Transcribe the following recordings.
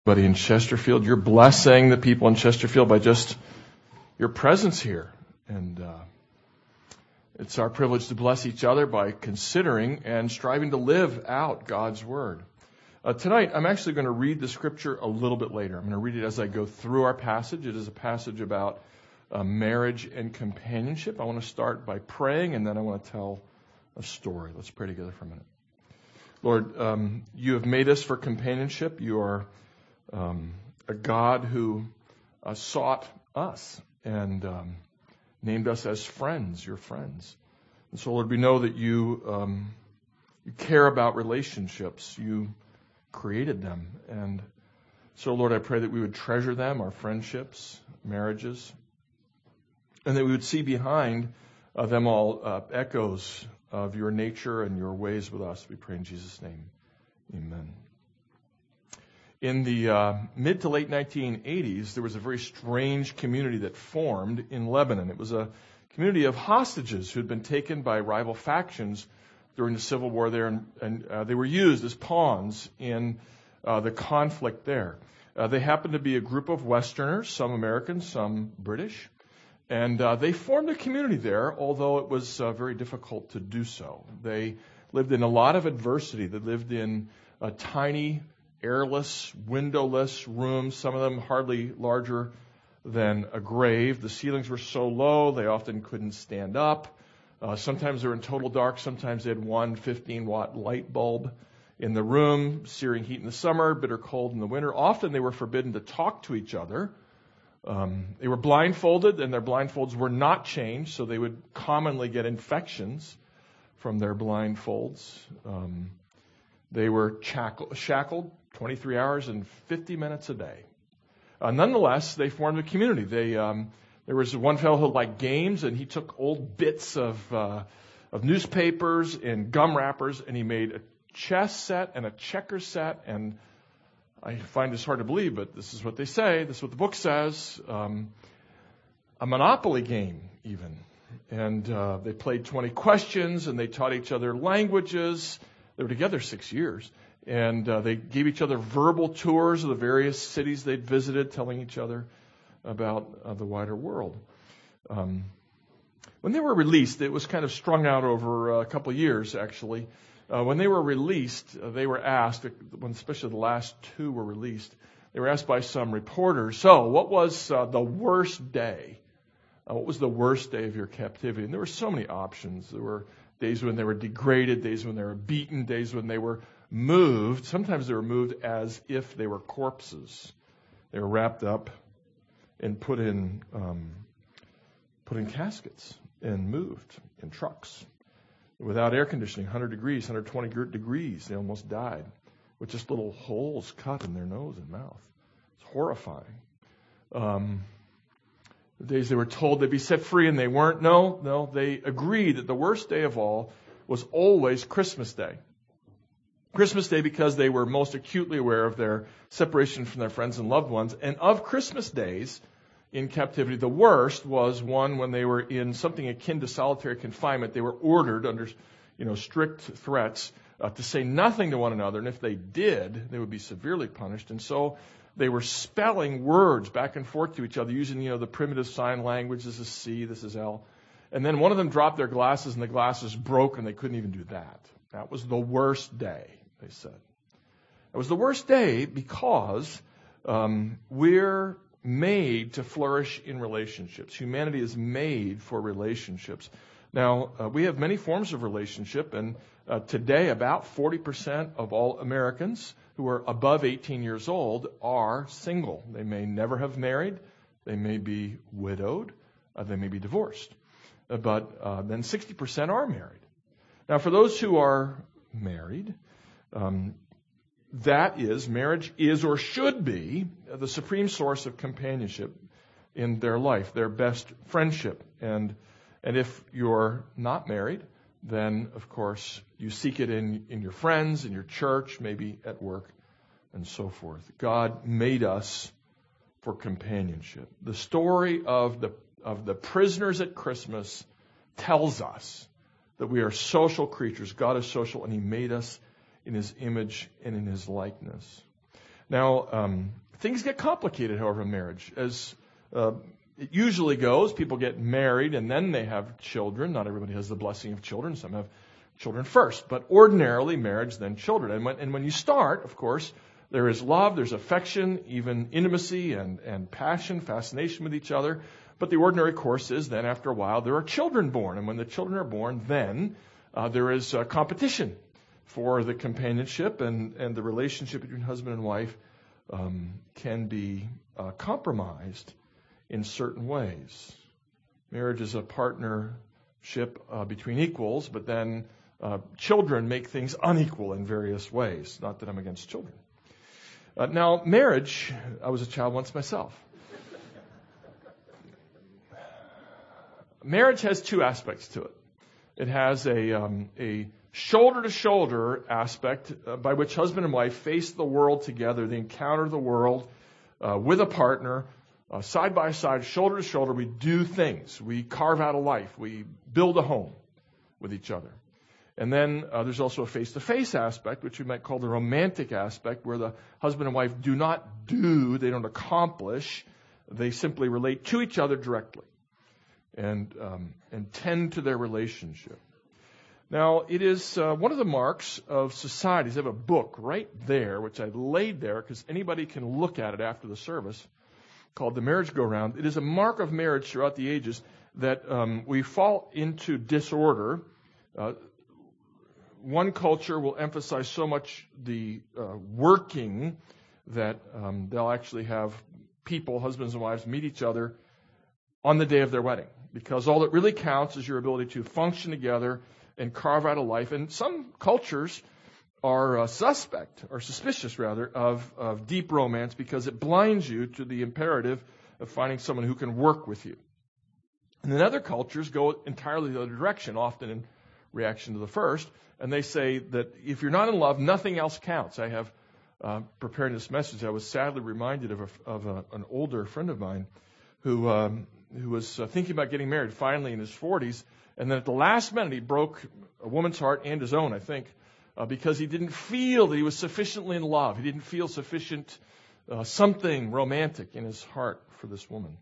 Everybody in Chesterfield, you're blessing the people in Chesterfield by just your presence here. And it's our privilege to bless each other by considering and striving to live out God's Word. Tonight, I'm actually going to read the Scripture a little bit later. I'm going to read it as I go through our passage. It is a passage about marriage and companionship. I want to start by praying, and then I want to tell a story. Let's pray together for a minute. Lord, you have made us for companionship. You are a God who sought us and named us as friends, your friends. And so, Lord, we know that you care about relationships. You created them. And so, Lord, I pray that we would treasure them, our friendships, marriages, and that we would see behind them all echoes of your nature and your ways with us. We pray in Jesus' name. Amen. In the mid to late 1980s, there was a very strange community that formed in Lebanon. It was a community of hostages who had been taken by rival factions during the Civil War there, and they were used as pawns in the conflict there. They happened to be a group of Westerners, some Americans, some British, and they formed a community there, although it was very difficult to do so. They lived in a lot of adversity. They lived in a tiny, airless, windowless rooms, some of them hardly larger than a grave. The ceilings were so low, they often couldn't stand up. Sometimes they were in total dark. Sometimes they had one 15-watt light bulb in the room, searing heat in the summer, bitter cold in the winter. Often they were forbidden to talk to each other. They were blindfolded, and their blindfolds were not changed, so they would commonly get infections from their blindfolds. They were shackled 23 hours and 50 minutes a day. Nonetheless, they formed a community. There was one fellow who liked games, and he took old bits of newspapers and gum wrappers, and he made a chess set and a checker set. And I find this hard to believe, but this is what they say. This is what the book says. A Monopoly game, even. And they played 20 questions, and they taught each other languages. They were together 6 years. And they gave each other verbal tours of the various cities they'd visited, telling each other about the wider world. When they were released, it was kind of strung out over a couple of years, actually. When they were released, they were asked, when especially the last two were released, they were asked by some reporters, so what was the worst day? What was the worst day of your captivity? And there were so many options. There were days when they were degraded, days when they were beaten, days when they were moved. Sometimes they were moved as if they were corpses. They were wrapped up and put in caskets and moved in trucks. Without air conditioning, 100 degrees, 120 degrees, they almost died with just little holes cut in their nose and mouth. It's horrifying. The days they were told they'd be set free and they weren't. No, they agreed that the worst day of all was always Christmas Day. Christmas Day because they were most acutely aware of their separation from their friends and loved ones. And of Christmas days in captivity, the worst was one when they were in something akin to solitary confinement. They were ordered under, strict threats to say nothing to one another. And if they did, they would be severely punished. And so they were spelling words back and forth to each other using, the primitive sign language. This is C, this is L. And then one of them dropped their glasses and the glasses broke and they couldn't even do that. That was the worst day, they said. It was the worst day because we're made to flourish in relationships. Humanity is made for relationships. Now, we have many forms of relationship, and today about 40% of all Americans who are above 18 years old are single. They may never have married. They may be widowed. They may be divorced. But then 60% are married. Now, for those who are married, marriage is or should be the supreme source of companionship in their life, their best friendship. And if you're not married, then, of course, you seek it in your friends, in your church, maybe at work, and so forth. God made us for companionship. The story of the prisoners at Christmas tells us that we are social creatures. God is social, and He made us in His image and in His likeness. Now, things get complicated, however, in marriage. As it usually goes, people get married and then they have children. Not everybody has the blessing of children. Some have children first. But ordinarily, marriage, then children. And when you start, of course, there is love, there's affection, even intimacy and passion, fascination with each other. But the ordinary course is then, after a while, there are children born. And when the children are born, then there is competition for the companionship, and the relationship between husband and wife can be compromised in certain ways. Marriage is a partnership between equals, but then children make things unequal in various ways. Not that I'm against children. Now, marriage, I was a child once myself. Marriage has two aspects to it. It has a shoulder-to-shoulder aspect by which husband and wife face the world together. They encounter the world with a partner, side by side, shoulder to shoulder. We do things. We carve out a life. We build a home with each other. And then there's also a face-to-face aspect, which we might call the romantic aspect, where the husband and wife do not do, they don't accomplish. They simply relate to each other directly and tend to their relationship. Now, it is one of the marks of societies. I have a book right there, which I laid there because anybody can look at it after the service, called The Marriage Go-Round. It is a mark of marriage throughout the ages that we fall into disorder. One culture will emphasize so much the working that they'll actually have people, husbands and wives, meet each other on the day of their wedding, because all that really counts is your ability to function together and carve out a life. And some cultures are suspicious of deep romance, because it blinds you to the imperative of finding someone who can work with you. And then other cultures go entirely the other direction, often in reaction to the first, and they say that if you're not in love, nothing else counts. I have, preparing this message, I was sadly reminded of an older friend of mine who was thinking about getting married, finally in his 40s, and then at the last minute he broke a woman's heart and his own, I think, because he didn't feel that he was sufficiently in love. He didn't feel sufficient, something romantic in his heart for this woman.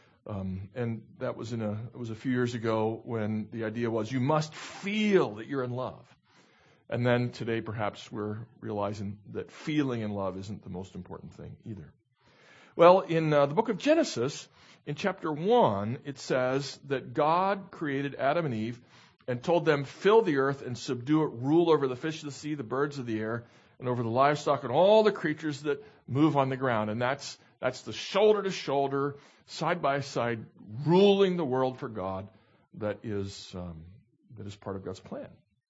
And that was it was a few years ago, when the idea was you must feel that you're in love. And then today perhaps we're realizing that feeling in love isn't the most important thing either. Well, in the book of Genesis, in chapter 1, it says that God created Adam and Eve and told them, fill the earth and subdue it, rule over the fish of the sea, the birds of the air, and over the livestock and all the creatures that move on the ground. And that's the shoulder-to-shoulder, side-by-side, ruling the world for God that is part of God's plan.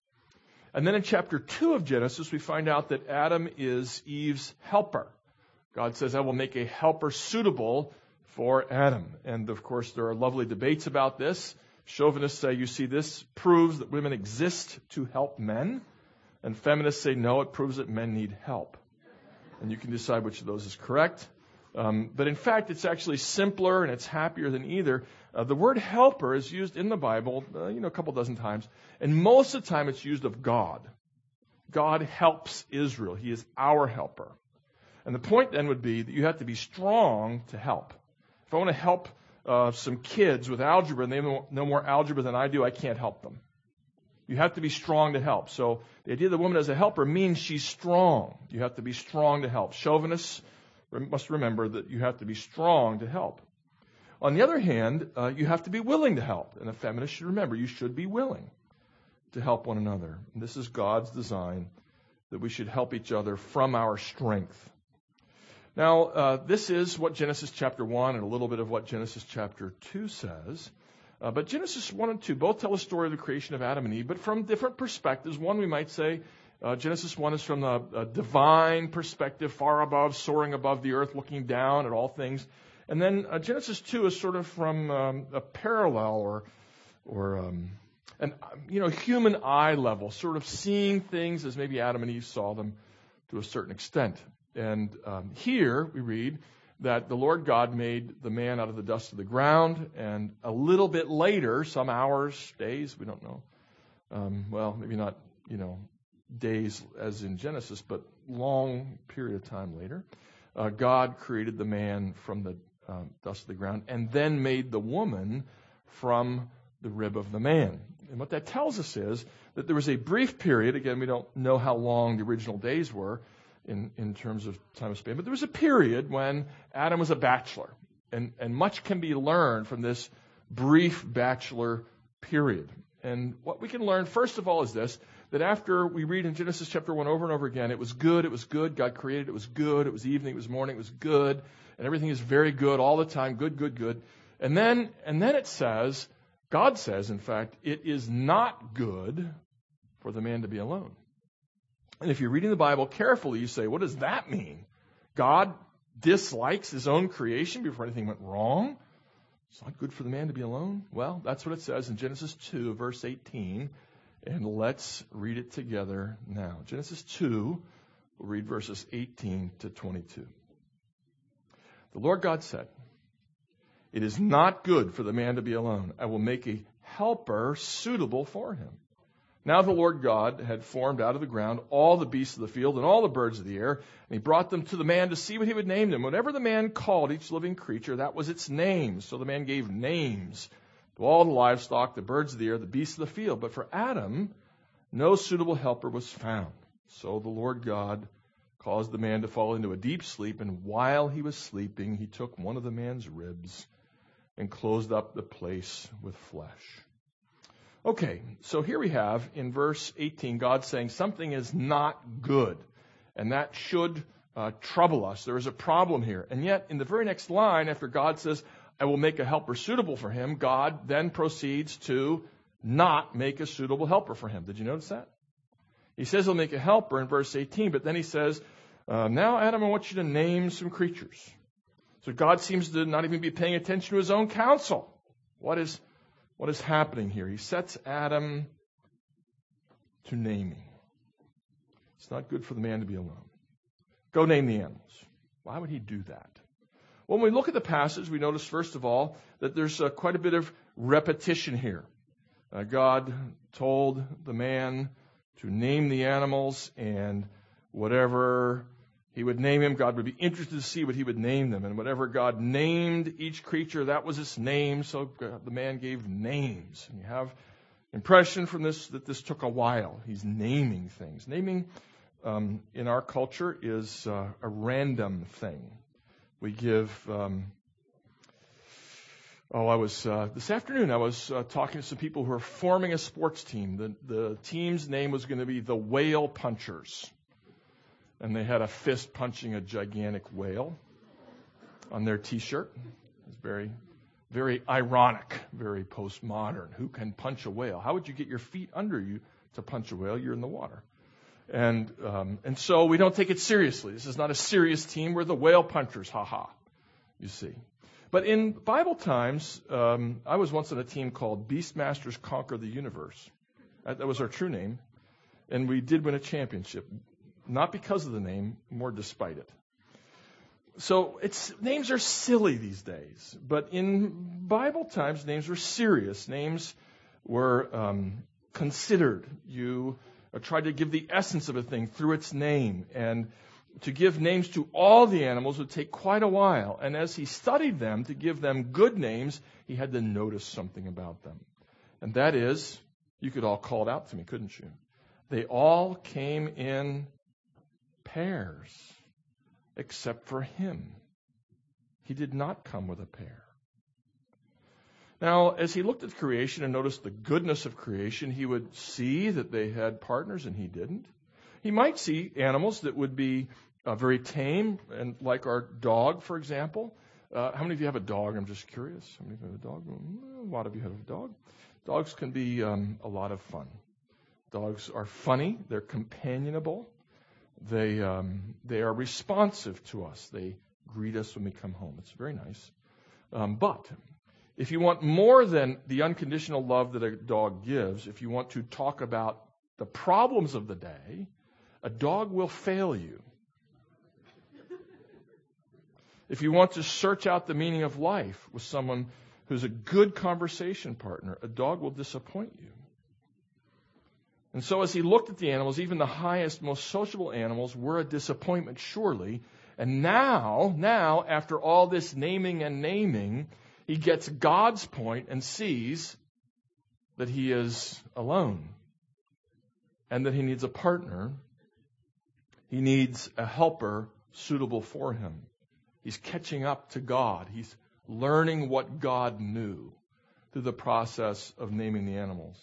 And then in chapter 2 of Genesis, we find out that Adam is Eve's helper. God says, I will make a helper suitable for Adam. And, of course, there are lovely debates about this. Chauvinists say, you see, this proves that women exist to help men. And feminists say, no, it proves that men need help. And you can decide which of those is correct. But in fact, it's actually simpler and it's happier than either. The word helper is used in the Bible, a couple dozen times. And most of the time it's used of God. God helps Israel. He is our helper. And the point then would be that you have to be strong to help. If I want to help some kids with algebra and they know more algebra than I do, I can't help them. You have to be strong to help. So the idea of the woman as a helper means she's strong. You have to be strong to help. Chauvinists must remember that you have to be strong to help. On the other hand, you have to be willing to help. And a feminist should remember you should be willing to help one another. And this is God's design, that we should help each other from our strength. Now, this is what Genesis chapter 1 and a little bit of what Genesis chapter 2 says. But Genesis 1 and 2 both tell a story of the creation of Adam and Eve, but from different perspectives. One, we might say, Genesis 1 is from a divine perspective, far above, soaring above the earth, looking down at all things. And then Genesis 2 is sort of from a parallel or human eye level, sort of seeing things as maybe Adam and Eve saw them to a certain extent. And here we read that the Lord God made the man out of the dust of the ground, and a little bit later, some hours, days, we don't know. Maybe not, days as in Genesis, but long period of time later, God created the man from the dust of the ground and then made the woman from the rib of the man. And what that tells us is that there was a brief period, again, we don't know how long the original days were in terms of time span, but there was a period when Adam was a bachelor. And much can be learned from this brief bachelor period. And what we can learn, first of all, is this, that after we read in Genesis chapter 1 over and over again, it was good, God created, it was good, it was evening, it was morning, it was good, and everything is very good all the time, good, good, good. And then it says, God says, in fact, it is not good for the man to be alone. And if you're reading the Bible carefully, you say, what does that mean? God dislikes his own creation before anything went wrong? It's not good for the man to be alone? Well, that's what it says in Genesis 2, verse 18. And let's read it together now. Genesis 2, we'll read verses 18 to 22. The Lord God said, "It is not good for the man to be alone. I will make a helper suitable for him." Now the Lord God had formed out of the ground all the beasts of the field and all the birds of the air, and he brought them to the man to see what he would name them. Whatever the man called each living creature, that was its name. So the man gave names to all the livestock, the birds of the air, the beasts of the field. But for Adam, no suitable helper was found. So the Lord God caused the man to fall into a deep sleep, and while he was sleeping, he took one of the man's ribs and closed up the place with flesh. Okay, so here we have in verse 18, God saying something is not good, and that should trouble us. There is a problem here. And yet, in the very next line, after God says, I will make a helper suitable for him, God then proceeds to not make a suitable helper for him. Did you notice that? He says he'll make a helper in verse 18, but then he says, now, Adam, I want you to name some creatures. So God seems to not even be paying attention to his own counsel. What is happening here? He sets Adam to naming. It's not good for the man to be alone. Go name the animals. Why would he do that? When we look at the passage, we notice, first of all, that there's quite a bit of repetition here. God told the man to name the animals, and whatever he would name him, God would be interested to see what he would name them. And whatever God named each creature, that was its name. So the man gave names. And you have impression from this that this took a while. He's naming things. Naming in our culture is a random thing. We give... this afternoon I was talking to some people who are forming a sports team. The team's name was going to be the Whale Punchers. And they had a fist punching a gigantic whale on their T-shirt. It's very, very ironic, very postmodern. Who can punch a whale? How would you get your feet under you to punch a whale? You're in the water. And so we don't take it seriously. This is not a serious team. We're the Whale Punchers, ha-ha, you see. But in Bible times, I was once on a team called Beastmasters Conquer the Universe. That was our true name. And we did win a championship. Not because of the name, more despite it. So names are silly these days. But in Bible times, names were serious. Names were considered. You tried to give the essence of a thing through its name. And to give names to all the animals would take quite a while. And as he studied them, to give them good names, he had to notice something about them. And that is, you could all call it out to me, couldn't you? They all came in pairs, except for him. He did not come with a pair. Now, as he looked at creation and noticed the goodness of creation, he would see that they had partners and he didn't. He might see animals that would be very tame, and like our dog, for example. How many of you have a dog? I'm just curious. How many of you have a dog? A lot of you have a dog. Dogs can be a lot of fun. Dogs are funny. They're companionable. They are responsive to us. They greet us when we come home. It's very nice. But if you want more than the unconditional love that a dog gives, if you want to talk about the problems of the day, a dog will fail you. If you want to search out the meaning of life with someone who's a good conversation partner, a dog will disappoint you. And so as he looked at the animals, even the highest, most sociable animals were a disappointment, surely. And now, after all this naming and naming, he gets God's point and sees that he is alone and that he needs a partner. He needs a helper suitable for him. He's catching up to God. He's learning what God knew through the process of naming the animals.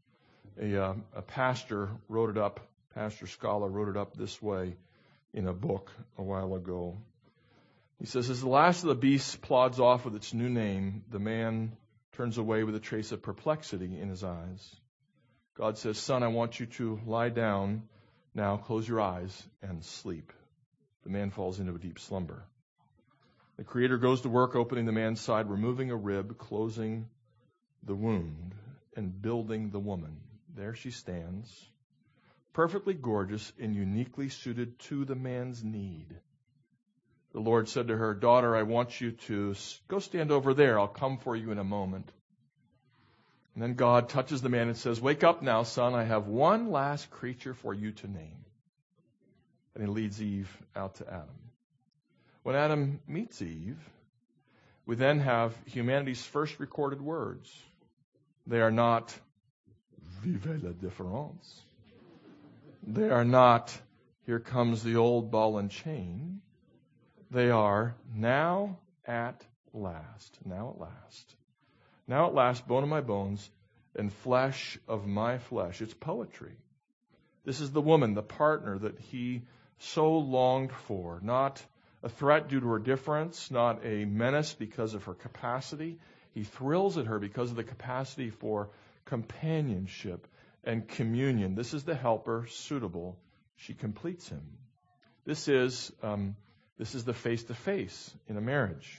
A pastor wrote it up, pastor scholar wrote it up this way in a book a while ago. He says, as the last of the beasts plods off with its new name, the man turns away with a trace of perplexity in his eyes. God says, son, I want you to lie down now, close your eyes, and sleep. The man falls into a deep slumber. The Creator goes to work opening the man's side, removing a rib, closing the wound, and building the woman. There she stands, perfectly gorgeous and uniquely suited to the man's need. The Lord said to her, daughter, I want you to go stand over there. I'll come for you in a moment. And then God touches the man and says, wake up now, son. I have one last creature for you to name. And he leads Eve out to Adam. When Adam meets Eve, we then have humanity's first recorded words. They are not, vive la différence. They are not, here comes the old ball and chain. They are, now at last. Now at last. Now at last, bone of my bones and flesh of my flesh. It's poetry. This is the woman, the partner that he so longed for. Not a threat due to her difference, not a menace because of her capacity. He thrills at her because of the capacity for companionship and communion. This is the helper suitable. She completes him. This is the face-to-face in a marriage.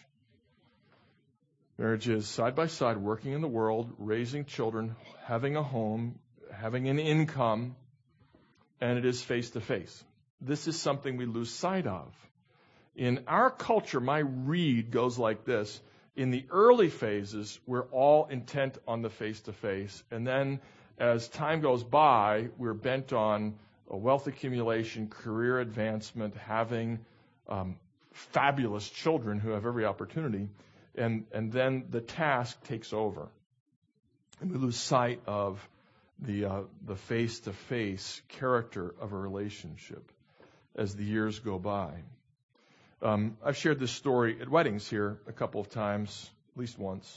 Marriage is side by side, working in the world, raising children, having a home, having an income, and it is face-to-face. This is something we lose sight of. In our culture, my read goes like this. In the early phases, we're all intent on the face-to-face. And then as time goes by, we're bent on wealth accumulation, career advancement, having fabulous children who have every opportunity. And then the task takes over. And we lose sight of the face-to-face character of a relationship as the years go by. I've shared this story at weddings here a couple of times, at least once.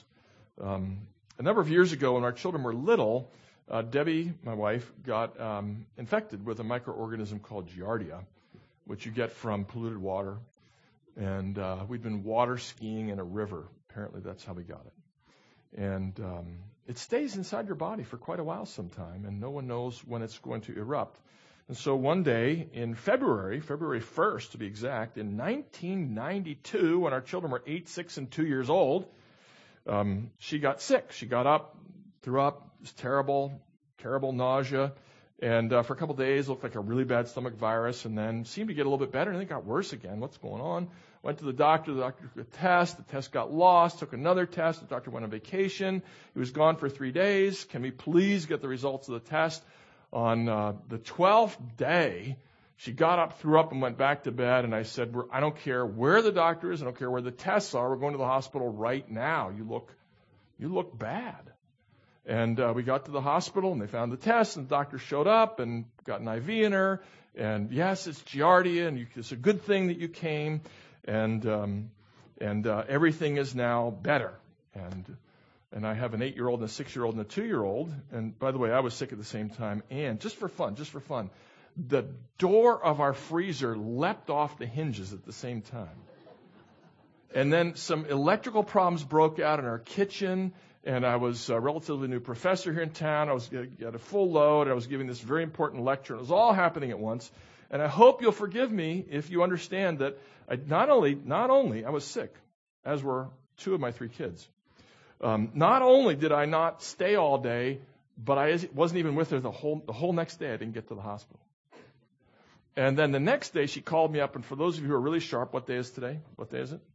A number of years ago when our children were little, Debbie, my wife, got infected with a microorganism called Giardia, which you get from polluted water. And we'd been water skiing in a river. Apparently that's how we got it. And it stays inside your body for quite a while sometime, and no one knows when it's going to erupt. And so one day in February 1st to be exact, in 1992, when our children were 8, 6, and 2 years old, she got sick. She got up, threw up, it was terrible nausea. And for a couple of days, it looked like a really bad stomach virus, and then seemed to get a little bit better, and then it got worse again. What's going on? Went to the doctor took a test. The test got lost, took another test. The doctor went on vacation. He was gone for 3 days. Can we please get the results of the test? On the 12th day, she got up, threw up, and went back to bed, and I said, I don't care where the doctor is, I don't care where the tests are, we're going to the hospital right now. You look bad. And we got to the hospital, and they found the test, and the doctor showed up and got an IV in her. And yes, it's Giardia, and it's a good thing that you came. And everything is now better. And I have an 8-year-old and a 6-year-old and a 2-year-old. And by the way, I was sick at the same time. And just for fun, the door of our freezer leapt off the hinges at the same time. And then some electrical problems broke out in our kitchen. And I was a relatively new professor here in town. I was at a full load. And I was giving this very important lecture. And it was all happening at once. And I hope you'll forgive me if you understand that not only I was sick, as were 2 of my 3 kids. Not only did I not stay all day, but I wasn't even with her the whole next day. I didn't get to the hospital. And then the next day she called me up. And for those of you who are really sharp, what day is today? What day is it?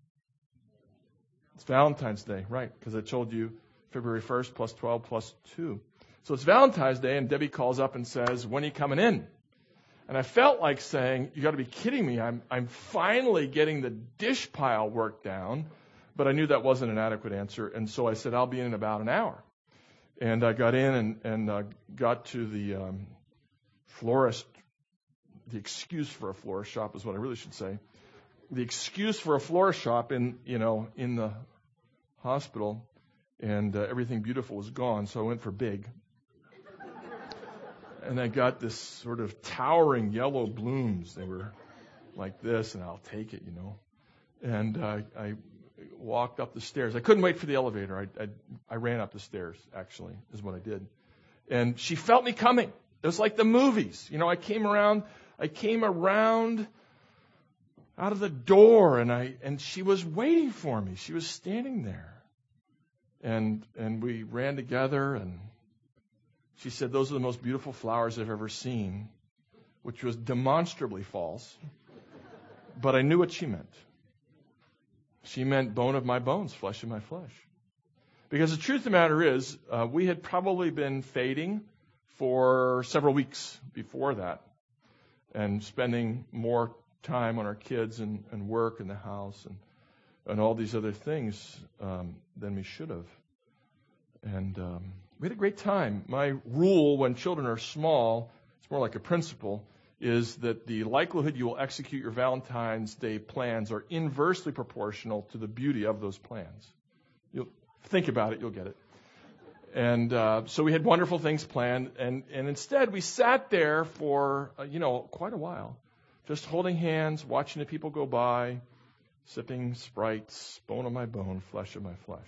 It's Valentine's Day, right? Because I told you February 1st plus 12 plus 2. So it's Valentine's Day, and Debbie calls up and says, when are you coming in? And I felt like saying, you got to be kidding me. I'm finally getting the dish pile worked down. But I knew that wasn't an adequate answer. And so I said, I'll be in about an hour. And I got in and got to the florist. The excuse for a florist shop is what I really should say. The excuse for a florist shop in the hospital. And everything beautiful was gone. So I went for big. And I got this sort of towering yellow blooms. They were like this, and I'll take it, And I walked up the stairs. I couldn't wait for the elevator. I ran up the stairs, actually, is what I did. And she felt me coming. It was like the movies. I came around out of the door, and she was waiting for me. She was standing there. And we ran together, and she said, those are the most beautiful flowers I've ever seen, which was demonstrably false. But I knew what she meant. She meant bone of my bones, flesh of my flesh. Because the truth of the matter is, we had probably been fading for several weeks before that and spending more time on our kids and work in the house and all these other things than we should have. And we had a great time. My rule when children are small, it's more like a principle, is that the likelihood you will execute your Valentine's Day plans are inversely proportional to the beauty of those plans. You'll think about it, you'll get it. And so we had wonderful things planned, and instead we sat there for, quite a while, just holding hands, watching the people go by, sipping Sprites, bone of my bone, flesh of my flesh.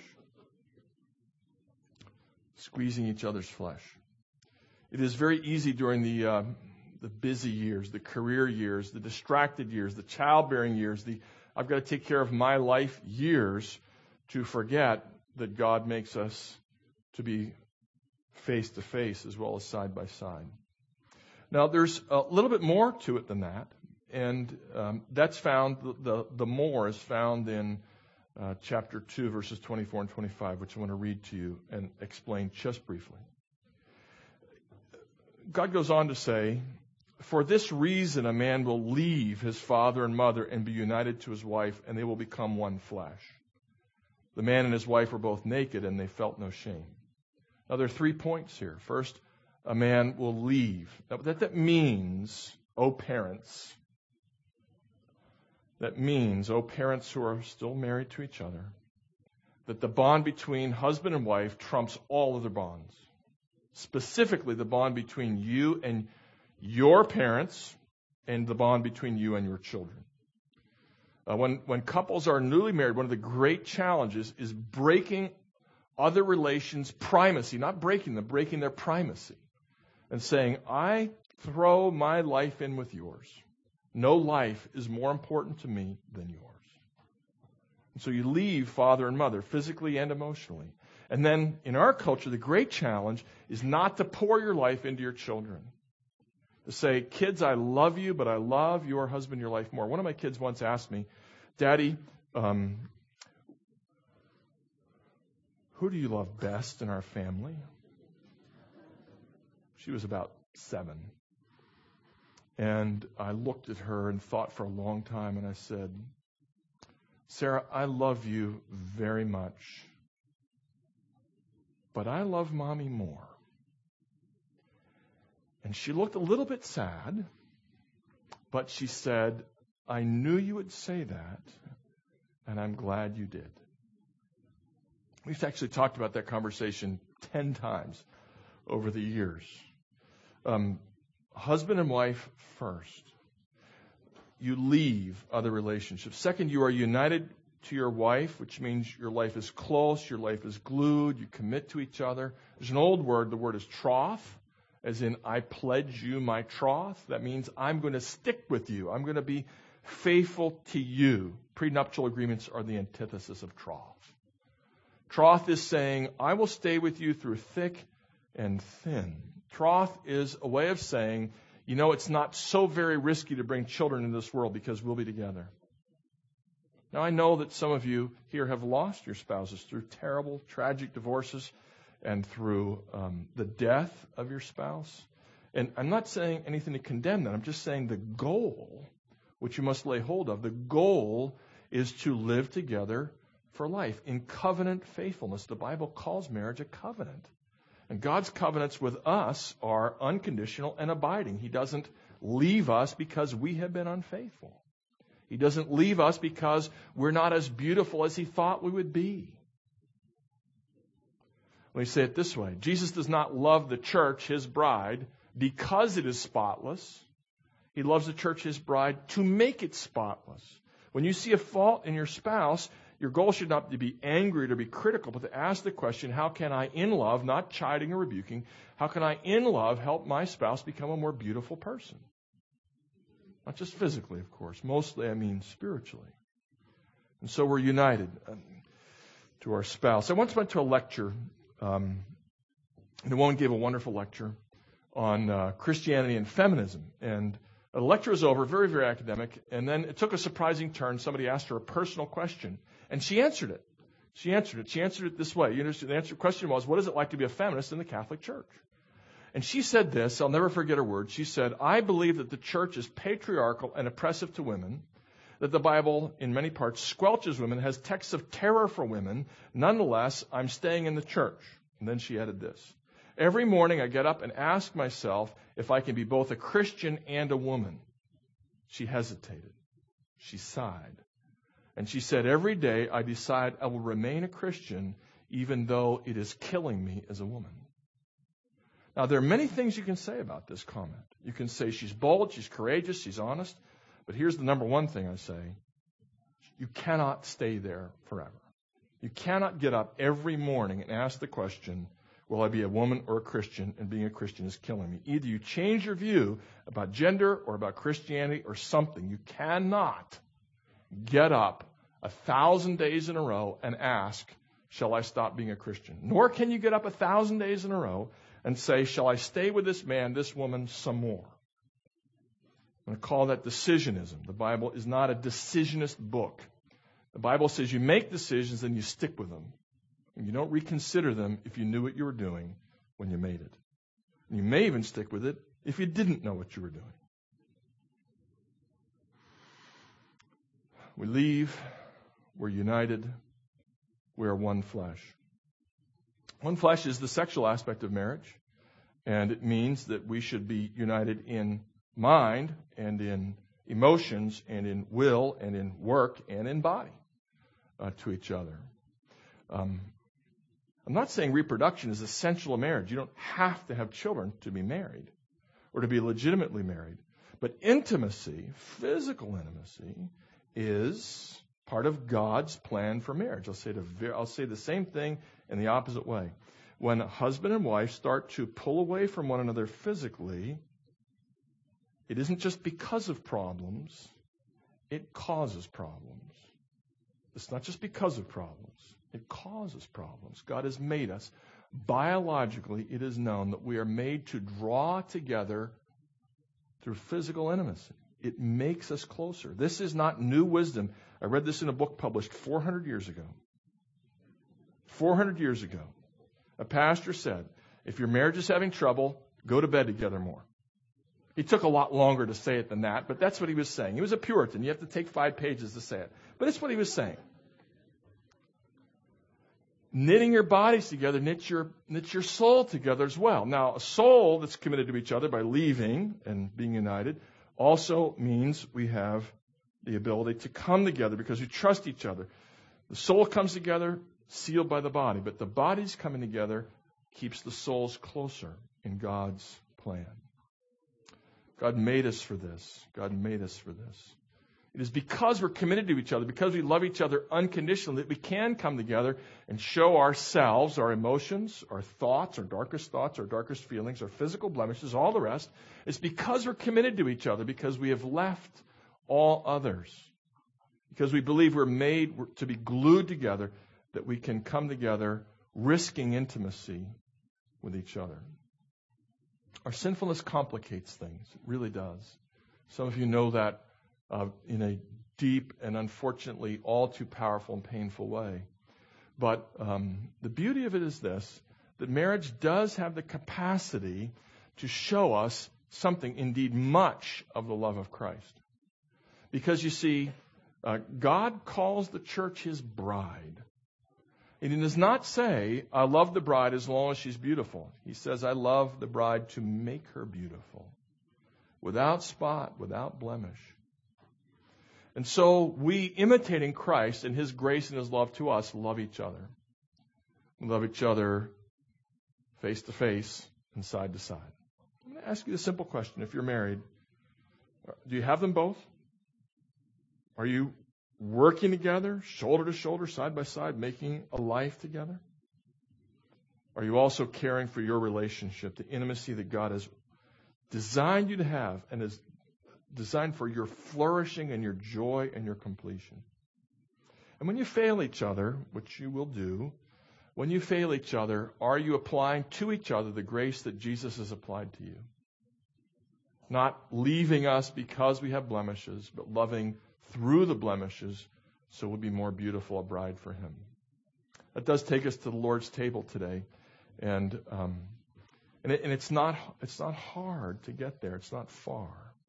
Squeezing each other's flesh. It is very easy during the busy years, the career years, the distracted years, the childbearing years, the I've got to take care of my life years to forget that God makes us to be face to face as well as side by side. Now, there's a little bit more to it than that, and that's found, the more is found in chapter 2, verses 24 and 25, which I want to read to you and explain just briefly. God goes on to say, for this reason a man will leave his father and mother and be united to his wife, and they will become one flesh. The man and his wife were both naked, and they felt no shame. Now, there are 3 points here. First, a man will leave. Now, that means, parents, parents who are still married to each other, that the bond between husband and wife trumps all other bonds. Specifically, the bond between you and your parents and the bond between you and your children. When couples are newly married, one of the great challenges is breaking other relations' primacy, not breaking them, breaking their primacy, and saying, I throw my life in with yours. No life is more important to me than yours. And so you leave father and mother, physically and emotionally. And then in our culture, the great challenge is not to pour your life into your children. To say, kids, I love you, but I love your husband, your life more. One of my kids once asked me, Daddy, who do you love best in our family? She was about 7. And I looked at her and thought for a long time, and I said, Sarah, I love you very much, but I love Mommy more. And she looked a little bit sad, but she said, I knew you would say that, and I'm glad you did. We've actually talked about that conversation 10 times over the years. Husband and wife first. You leave other relationships. Second, you are united to your wife, which means your life is close, your life is glued, you commit to each other. There's an old word, the word is troth, as in I pledge you my troth. That means I'm going to stick with you. I'm going to be faithful to you. Prenuptial agreements are the antithesis of troth. Troth is saying, I will stay with you through thick and thin. Troth is a way of saying, it's not so very risky to bring children into this world because we'll be together. Now, I know that some of you here have lost your spouses through terrible, tragic divorces and through the death of your spouse. And I'm not saying anything to condemn that. I'm just saying the goal, which you must lay hold of, the goal is to live together for life in covenant faithfulness. The Bible calls marriage a covenant. And God's covenants with us are unconditional and abiding. He doesn't leave us because we have been unfaithful. He doesn't leave us because we're not as beautiful as He thought we would be. Let me say it this way. Jesus does not love the church, His bride, because it is spotless. He loves the church, His bride, to make it spotless. When you see a fault in your spouse, your goal should not be to be angry or to be critical, but to ask the question, how can I, in love, not chiding or rebuking, how can I, in love, help my spouse become a more beautiful person? Not just physically, of course. Mostly, I mean spiritually. And so we're united to our spouse. I once went to a lecture, and a woman gave a wonderful lecture on Christianity and feminism. And the lecture was over, very, very academic, and then it took a surprising turn. Somebody asked her a personal question, and she answered it. She answered it this way. The question was, what is it like to be a feminist in the Catholic Church? And she said this, I'll never forget her words. She said, I believe that the church is patriarchal and oppressive to women, that the Bible, in many parts, squelches women, has texts of terror for women. Nonetheless, I'm staying in the church. And then she added this. Every morning I get up and ask myself if I can be both a Christian and a woman. She hesitated. She sighed. And she said, every day I decide I will remain a Christian even though it is killing me as a woman. Now, there are many things you can say about this comment. You can say she's bold, she's courageous, she's honest. But here's the number one thing I say. You cannot stay there forever. You cannot get up every morning and ask the question, will I be a woman or a Christian? And being a Christian is killing me. Either you change your view about gender or about Christianity or something. You cannot get up 1,000 days in a row and ask, shall I stop being a Christian? Nor can you get up 1,000 days in a row and say, shall I stay with this man, this woman, some more? I'm going to call that decisionism. The Bible is not a decisionist book. The Bible says you make decisions and you stick with them. And you don't reconsider them if you knew what you were doing when you made it. And you may even stick with it if you didn't know what you were doing. We leave. We're united. We are one flesh. One flesh is the sexual aspect of marriage, and it means that we should be united in mind and in emotions and in will and in work and in body to each other. I'm not saying reproduction is essential to marriage. You don't have to have children to be married or to be legitimately married. But intimacy, physical intimacy, is part of God's plan for marriage. I'll say the same thing in the opposite way. When a husband and wife start to pull away from one another physically, it isn't just because of problems, it causes problems. It's not just because of problems, it causes problems. God has made us. Biologically, it is known that we are made to draw together through physical intimacy. It makes us closer. This is not new wisdom. I read this in a book published 400 years ago. 400 years ago. A pastor said, if your marriage is having trouble, go to bed together more. He took a lot longer to say it than that, but that's what he was saying. He was a Puritan. You have to take 5 pages to say it. But it's what he was saying. Knitting your bodies together knits your soul together as well. Now, a soul that's committed to each other by leaving and being united also means we have the ability to come together because we trust each other. The soul comes together, sealed by the body, but the body's coming together keeps the souls closer in God's plan. God made us for this. God made us for this. It is because we're committed to each other, because we love each other unconditionally, that we can come together and show ourselves, our emotions, our thoughts, our darkest feelings, our physical blemishes, all the rest. It's because we're committed to each other, because we have left all others, because we believe we're made to be glued together, that we can come together risking intimacy with each other. Our sinfulness complicates things. It really does. Some of you know that in a deep and unfortunately all too powerful and painful way. But the beauty of it is this, that marriage does have the capacity to show us something, indeed much, of the love of Christ. Because you see, God calls the church His bride. And He does not say, I love the bride as long as she's beautiful. He says, I love the bride to make her beautiful, without spot, without blemish. And so we, imitating Christ and His grace and His love to us, love each other. We love each other face to face and side to side. I'm going to ask you a simple question. If you're married, do you have them both? Are you working together, shoulder to shoulder, side by side, making a life together? Are you also caring for your relationship, the intimacy that God has designed you to have and is designed for your flourishing and your joy and your completion? And when you fail each other, which you will do, when you fail each other, are you applying to each other the grace that Jesus has applied to you? Not leaving us because we have blemishes, but loving through the blemishes so we'll be more beautiful, a bride for Him. That does take us to the Lord's table today. And it's not hard to get there. It's not far.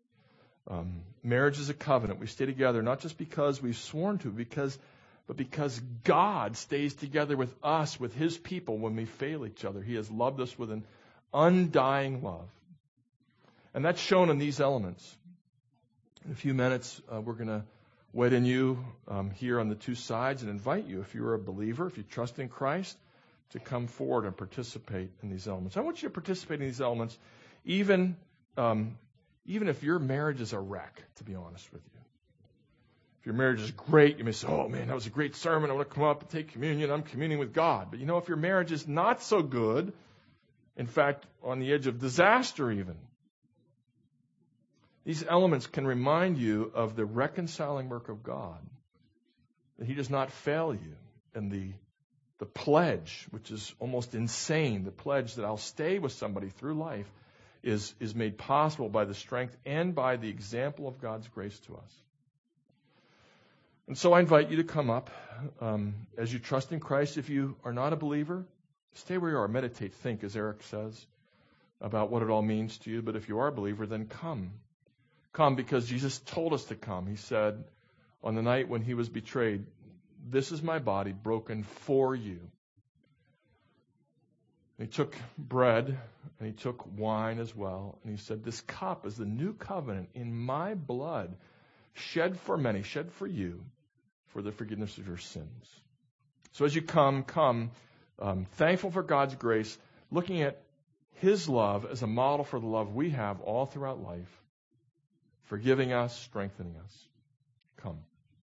Marriage is a covenant. We stay together not just because we've sworn to, but because God stays together with us, with His people, when we fail each other. He has loved us with an undying love. And that's shown in these elements. In a few minutes, we're going to wait on you here on the two sides and invite you, if you're a believer, if you trust in Christ, to come forward and participate in these elements. I want you to participate in these elements, even if your marriage is a wreck, to be honest with you. If your marriage is great, you may say, oh man, that was a great sermon. I want to come up and take communion. I'm communing with God. But if your marriage is not so good, in fact, on the edge of disaster even, these elements can remind you of the reconciling work of God, that He does not fail you. And the pledge, which is almost insane, the pledge that I'll stay with somebody through life, is made possible by the strength and by the example of God's grace to us. And so I invite you to come up as you trust in Christ. If you are not a believer, stay where you are. Meditate, think, as Eric says, about what it all means to you. But if you are a believer, then come. Come because Jesus told us to come. He said on the night when He was betrayed, this is my body broken for you. And He took bread and He took wine as well. And He said, this cup is the new covenant in my blood, shed for many, shed for you, for the forgiveness of your sins. So as you come, thankful for God's grace, looking at His love as a model for the love we have all throughout life, forgiving us, strengthening us. Come.